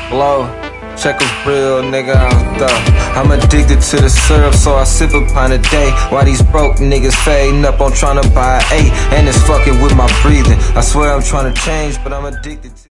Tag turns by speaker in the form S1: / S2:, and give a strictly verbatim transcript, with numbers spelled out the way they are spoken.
S1: Blow, check a real nigga out though. I'm addicted to the syrup, so I sip a pint a day. Why these broke niggas fading up on trying to buy eight? And it's fucking with my breathing. I swear I'm trying to change, but I'm addicted to